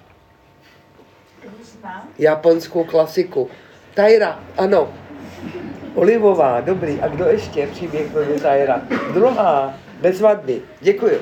Zná? Japonskou klasiku. Taira, ano. Olivová, dobrý. A kdo ještě? Příběh rodu Taira. Druhá, bez vadby. Děkuju.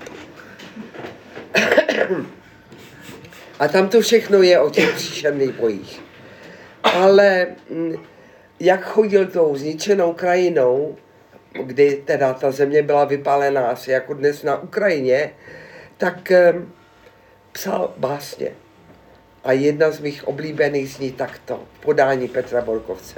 A tam to všechno je o těch příšerných bojích. Ale jak chodil tou zničenou krajinou, kdy teda ta země byla vypálená asi jako dnes na Ukrajině, tak psal básně. A jedna z mých oblíbených zní takto, podání Petra Borkovce.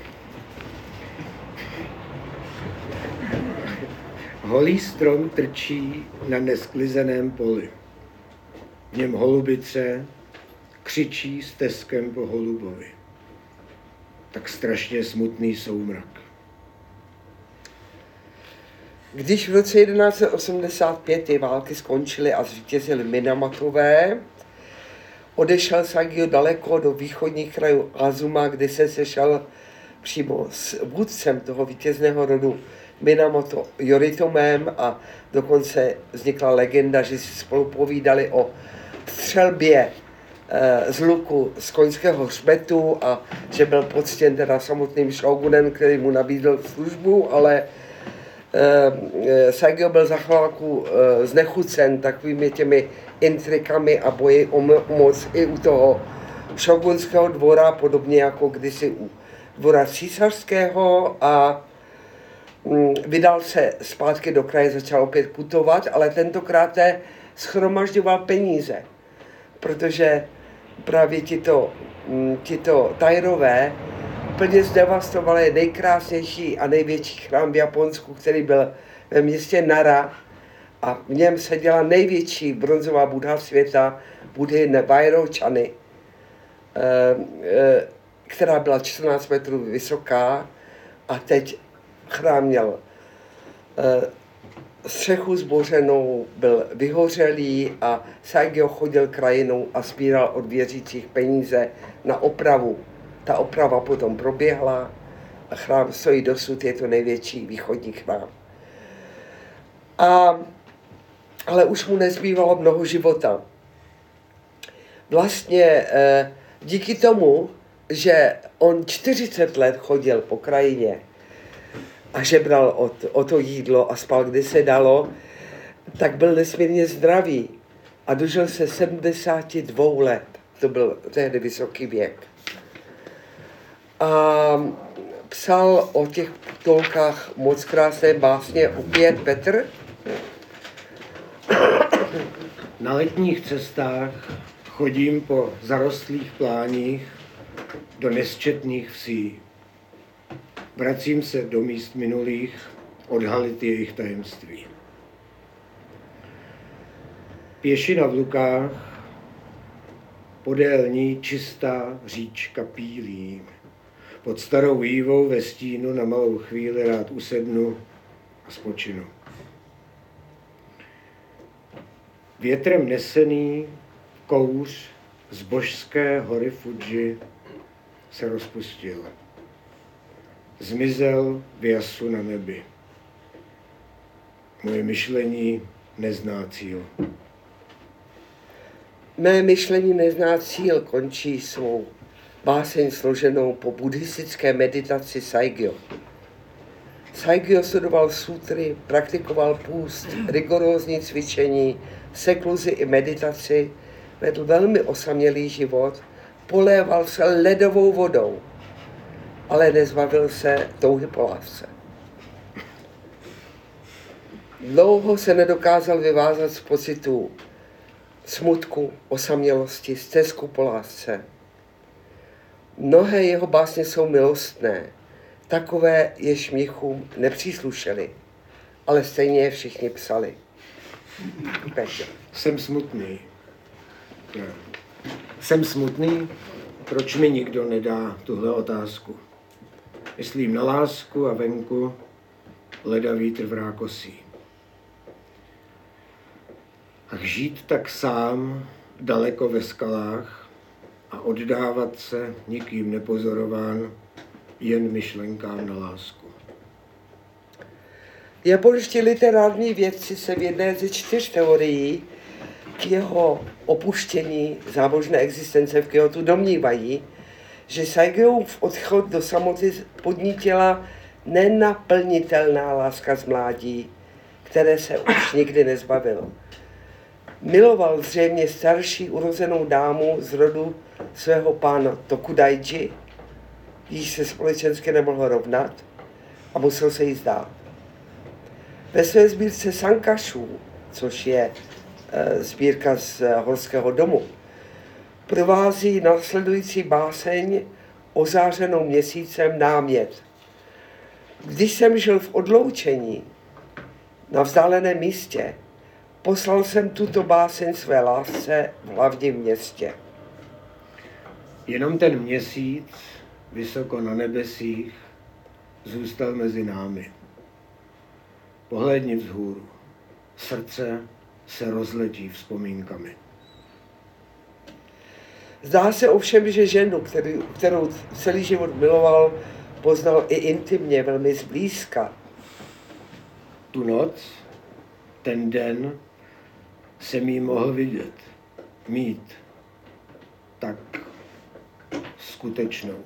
Holý strom trčí na nesklizeném poli. V něm holubice křičí steskem po holubovi. Tak strašně smutný soumrak. Když v roce jedenáct set osmdesát pět ty války skončily a zvítězili Minamatové, odešel Saigyo daleko do východních krajů Azuma, kde se sešel přímo s vůdcem toho vítězného rodu Minamoto Yoritomem a dokonce vznikla legenda, že si spolu povídali o střelbě z luku z koňského hřbetu a že byl poctěn teda samotným šógunem, který mu nabídl službu, ale eh, Saigyo byl za chvilku eh, znechucen takovými těmi intrikami a boji o moc i u toho šógunského dvora, podobně jako kdysi u dvora císařského a hm, vydal se zpátky do kraje, začal opět putovat, ale tentokrát shromažďoval peníze, protože právě tito, tito Tairové plně zdevastovali nejkrásnější a největší chrám v Japonsku, který byl ve městě Nara a v něm seděla největší bronzová Buddha světa, Buddhy Vajročany, která byla čtrnáct metrů vysoká a teď chrám měl střechu zbořenou, byl vyhořelý a Saigyo chodil krajinou a sbíral od věřících peníze na opravu. Ta oprava potom proběhla a chrám stojí dosud, je to největší východní chrám. A, ale už mu nezbývalo mnoho života. Vlastně díky tomu, že on čtyřicet let chodil po krajině, a žebral o to, o to jídlo a spal, kde se dalo, tak byl nesmírně zdravý a dožil se sedmdesáti dvou let. To byl tehdy vysoký věk. A psal o těch ptolkách moc krásné básně opět Petr. Na letních cestách chodím po zarostlých pláních do nesčetných vsí. Vracím se do míst minulých, odhalit jejich tajemství. Pěšina v lukách podél ní čistá říčka pílí. Pod starou ívou ve stínu na malou chvíli rád usednu a spočinu. Větrem nesený kouř z božské hory Fuji se rozpustil. Zmizel v jasu na nebi. Moje myšlení nezná cíl. Mé myšlení nezná cíl končí svou báseň složenou po buddhistické meditaci Saigyo. Saigyo studoval sutry, praktikoval půst, rigorózní cvičení, sekluzi i meditaci, vedl velmi osamělý život, poléval se ledovou vodou, ale nezbavil se touhy po lásce. Dlouho se nedokázal vyvázat z pocitů smutku, osamělosti, stezku po lásce. Mnohé jeho básně jsou milostné, takové, jež mnichům nepříslušely, ale stejně je všichni psali. Petr. Jsem smutný. Ne. Jsem smutný, proč mi nikdo nedá tuhle otázku. Myslím na lásku a venku leda vítr v rákosí. Ach, žít tak sám, daleko ve skalách a oddávat se nikým nepozorován jen myšlenkám na lásku. Japonští literární vědci se v jedné ze čtyř teorií k jeho opuštění zábožné existence v Kyotu domnívají, že Saigyův odchod do samoty podnítila nenaplnitelná láska z mládí, které se už nikdy nezbavil. Miloval zřejmě starší urozenou dámu z rodu svého pána Tokudaiji, jíž se společensky nemohl rovnat a musel se jí zdát. Ve své sbírce Sankashů, což je e, sbírka z Horského domu, provází následující báseň ozářenou měsícem námět. Když jsem žil v odloučení na vzdáleném místě, poslal jsem tuto báseň své lásce v hlavním městě. Jenom ten měsíc, vysoko na nebesích, zůstal mezi námi. Pohlédni vzhůru. Srdce se rozletí vzpomínkami. Zdá se ovšem, že ženu, který, kterou celý život miloval, poznal i intimně, velmi zblízka. Tu noc, ten den, jsem jí mohl vidět, mít tak skutečnou.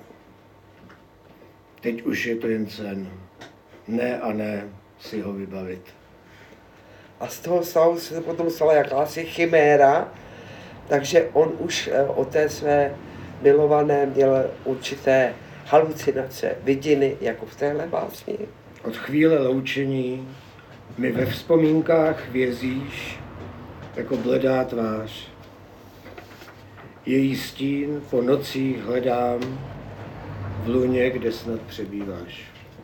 Teď už je to jen sen. Ne a ne si ho vybavit. A z toho stavu se potom stala jakási chiméra, takže on už o té své milované měl určité halucinace, vidiny, jako v téhle básni. Od chvíle loučení mi ve vzpomínkách vězíš jako bledá tvář. Její stín po nocích hledám v luně, kde snad přebýváš.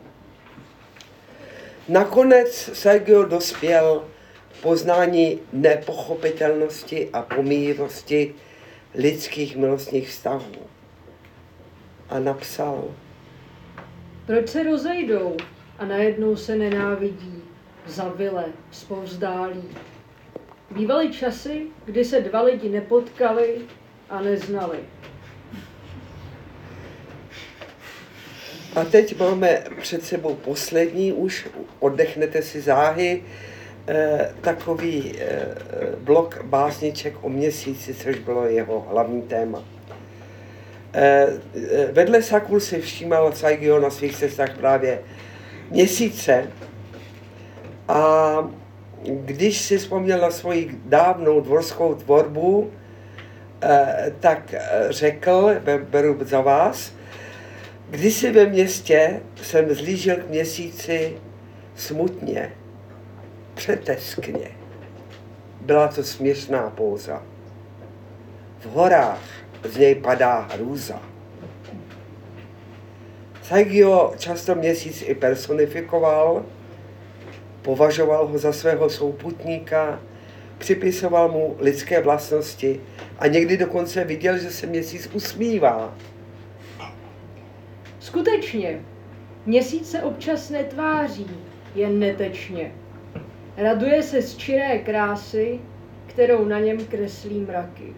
Nakonec Saigyo dospěl k poznání nepochopitelnosti a pomíjivosti lidských milostných vztahů a napsal: Proč se rozejdou a najednou se nenávidí, zavile, zpovzdálí? Bývaly časy, kdy se dva lidi nepotkali a neznali. A teď máme před sebou poslední, už oddechnete si záhy, eh, takový eh, blok básniček o měsíci, což bylo jeho hlavní téma. Eh, vedle Sakur si všímal Saigyo na svých cestách právě měsíce a když si vzpomněl na svoji dávnou dvorskou tvorbu, eh, tak řekl, beru za vás, kdysi ve městě jsem zlížel k měsíci smutně, přeteskně. Byla to směšná póza. V horách z něj padá hrůza. Saigyo často měsíc i personifikoval, považoval ho za svého souputníka, připisoval mu lidské vlastnosti a někdy dokonce viděl, že se měsíc usmívá. Skutečně, měsíc se občas netváří, jen netečně. Raduje se z čiré krásy, kterou na něm kreslí mraky.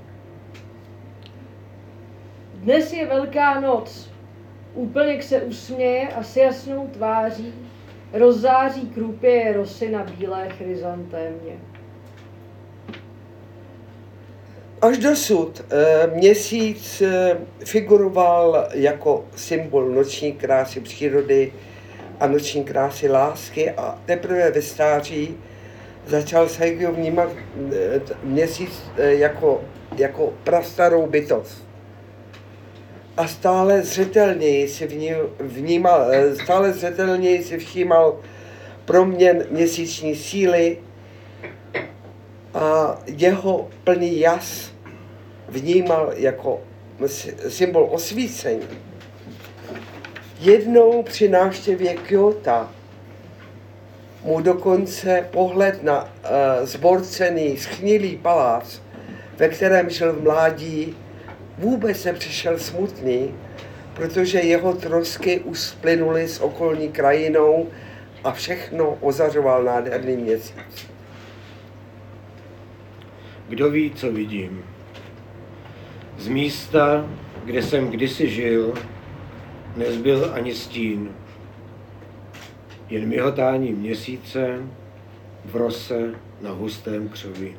Dnes je Velká noc. Úplněk se usměje a s jasnou tváří rozzáří krůpěje rosy na bílé chryzantémě. Až dosud měsíc figuroval jako symbol noční krásy přírody a noční krásy lásky a teprve ve stáří začal Saigyo vnímat měsíc jako, jako prastarou bytost. A stále zřetelněji si vnímal, stále zřetelněji si všímal proměn měsíční síly a jeho plný jas vnímal jako symbol osvícení. Jednou při návštěvě Kjóta mu dokonce pohled na uh, zborcený, schnilý palác, ve kterém žil v mládí, vůbec nepřišel smutný, protože jeho trosky už splynuly s okolní krajinou a všechno ozařoval nádherný měsíc. Kdo ví, co vidím? Z místa, kde jsem kdysi žil, nezbyl ani stín. Jen mihotání měsíce v rose na hustém křoví.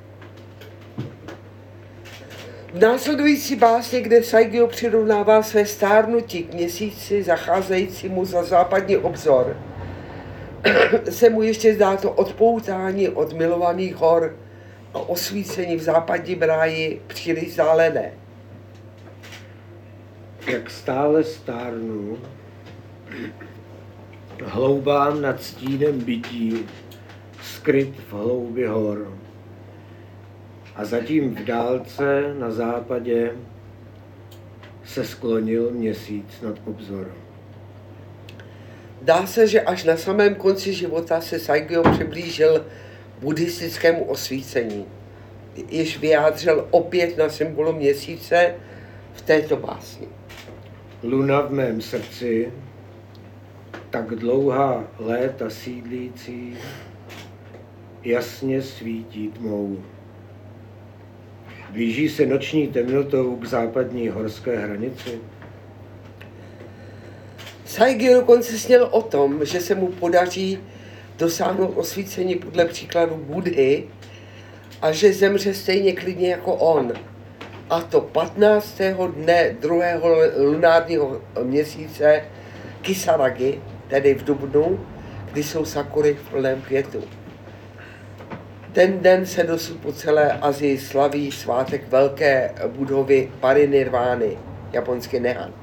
V následující básni, kde Saigyo přirovnává své stárnutí k měsíci zacházejícímu za západní obzor, se mu ještě zdá to odpoutání od milovaných hor a osvícení v západní ráji příliš vzdálené. Jak stále stárnu, hloubám nad stínem bytí, skryt v hloubi hor. A zatím v dálce na západě se sklonil měsíc nad obzor. Dá se, že až na samém konci života se Saigyo přiblížil buddhistickému osvícení, jež vyjádřil opět na symbolu měsíce v této básni. Luna v mém srdci, tak dlouhá léta sídlící, jasně svítí tmou. Blíží se noční temnotou k západní horské hranici. Saigyo dokonce sněl o tom, že se mu podaří dosáhnout osvícení podle příkladu Buddhy a že zemře stejně klidně jako on. A to patnáctého dne druhého lunárního měsíce Kisaragi, tedy v dubnu, kdy jsou sakury v plném květu. Ten den se dosud po celé Asii slaví svátek velké Buddhovy parinirvány, japonsky Nehan.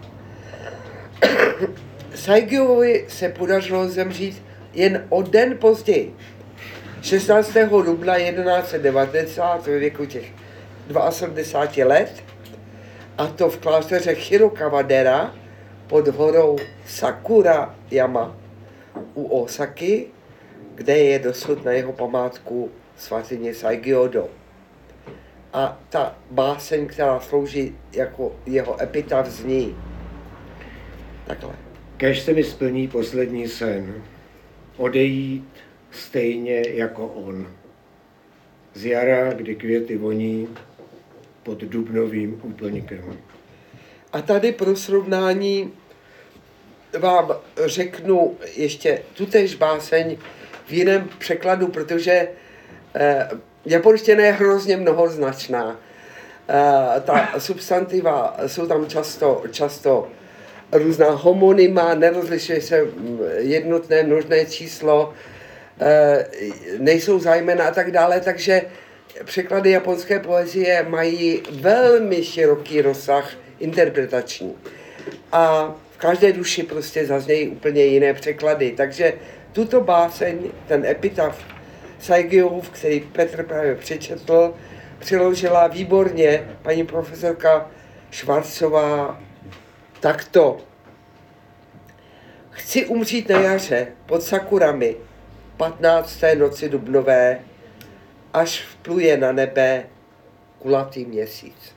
Saigyovi se podařilo zemřít jen o den později, šestnáctého dubna jedenáct set devadesát ve věku těch sedmdesáti dvou let, a to v klášteře Hirokawa-dera pod horou Sakura Yama u Osaky, kde je dosud na jeho památku svatyně Saigyo-do. A ta báseň, která slouží jako jeho epitaf, zní takhle. Kéž se mi splní poslední sen, odejít stejně jako on. Z jara, kdy květy voní pod dubnovým úplňkem. A tady pro srovnání vám řeknu ještě tutéž báseň v jiném překladu, protože eh, japonština je hrozně mnohoznačná. Eh, ta substantiva jsou tam často, často různá homonyma, nerozlišuje se jednotné množné číslo, eh, nejsou zájmena a tak dále, takže překlady japonské poezie mají velmi široký rozsah interpretační. A v každé duši prostě zaznějí úplně jiné překlady. Takže tuto báseň, ten epitaf Saigyův, který Petr právě přečetl, přiložila výborně paní profesorka Švarcová takto. Chci umřít na jaře pod sakurami patnácté noci dubnové, až vpluje na nebe kulatý měsíc.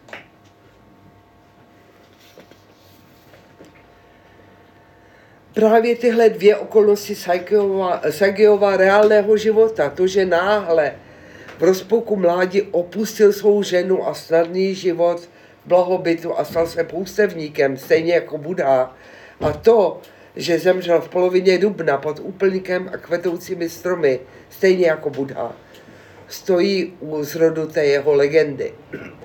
Právě tyhle dvě okolnosti Saigyova, Saigyova reálného života, to, že náhle v rozpuku mládí opustil svou ženu a snadný život v blahobytu a stal se poustevníkem, stejně jako Buddha, a to, že zemřel v polovině dubna pod úplníkem a kvetoucími stromy, stejně jako Buddha, stojí u zrodu té jeho legendy.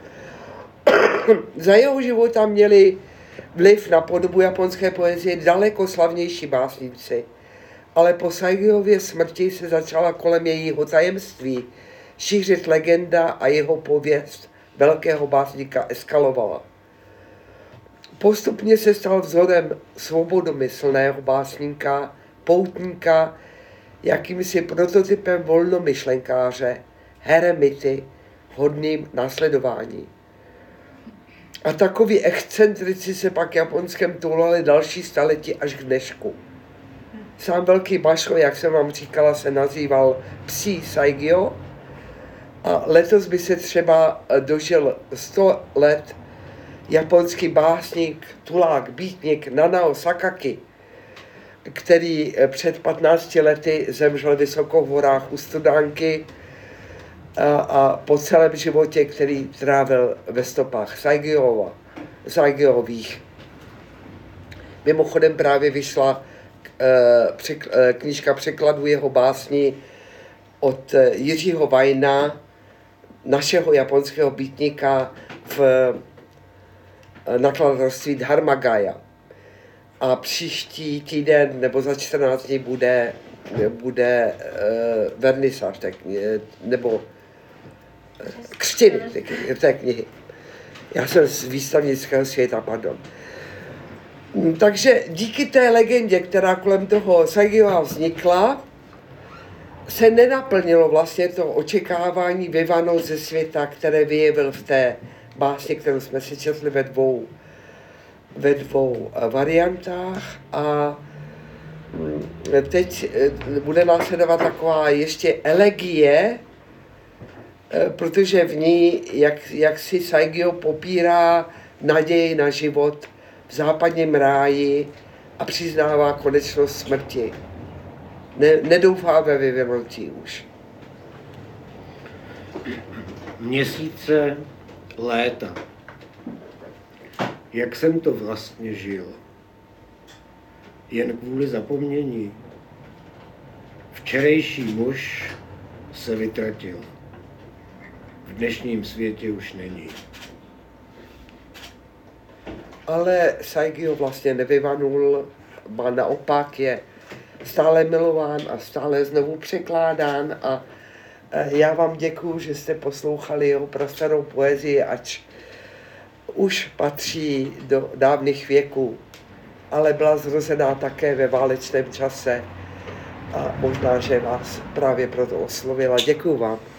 Za jeho života měli vliv na podobu japonské poezie daleko slavnější básníci, ale po Saigyově smrti se začala kolem jejího tajemství šířit legenda a jeho pověst velkého básníka eskalovala. Postupně se stal vzorem svobodomyslného básníka, poutníka, jakýmsi prototypem volnomyšlenkáře, heremity, hodným následování. A takoví excentrici se pak Japonskem toulali další staletí až k dnešku. Sám velký Basho, jak jsem vám říkala, se nazýval Psí Saigyo a letos by se třeba dožil sto let japonský básník, tulák, býtník Nanao Sakaki, který před patnácti lety zemřel vysoko v horách u Studánky a, a po celém životě, který trávil ve stopách Saigyova, Saigyových. Mimochodem právě vyšla e, knížka překladu jeho básní od Jiřího Vajna, našeho japonského býtníka v nakladatelství Dharmagaya. A příští týden nebo za čtrnáct dní bude, bude uh, vernisáž té knihy, nebo uh, křtiny té, té knihy. Já jsem z výstavnického světa, pardon. Takže díky té legendě, která kolem toho Saigyova vznikla, se nenaplnilo vlastně to očekávání vyvanout ze světa, které vyjevil v té básně, kterou jsme si četli ve dvou, ve dvou variantách. A teď bude následovat taková ještě elegie, protože v ní, jak, jak si Saigyo popírá naději na život v západním ráji a přiznává konečnost smrti. Ne, nedoufá ve vyvinutí už. Měsíce, léta. Jak jsem to vlastně žil? Jen kvůli zapomnění. Včerejší muž se vytratil. V dnešním světě už není. Ale Saigyo vlastně nevyvanul, ba naopak je stále milován a stále znovu překládán a já vám děkuju, že jste poslouchali jeho prastarou poezii, ač už patří do dávných věků, ale byla zrozená také ve válečném čase a možná, že vás právě proto oslovila. Děkuju vám.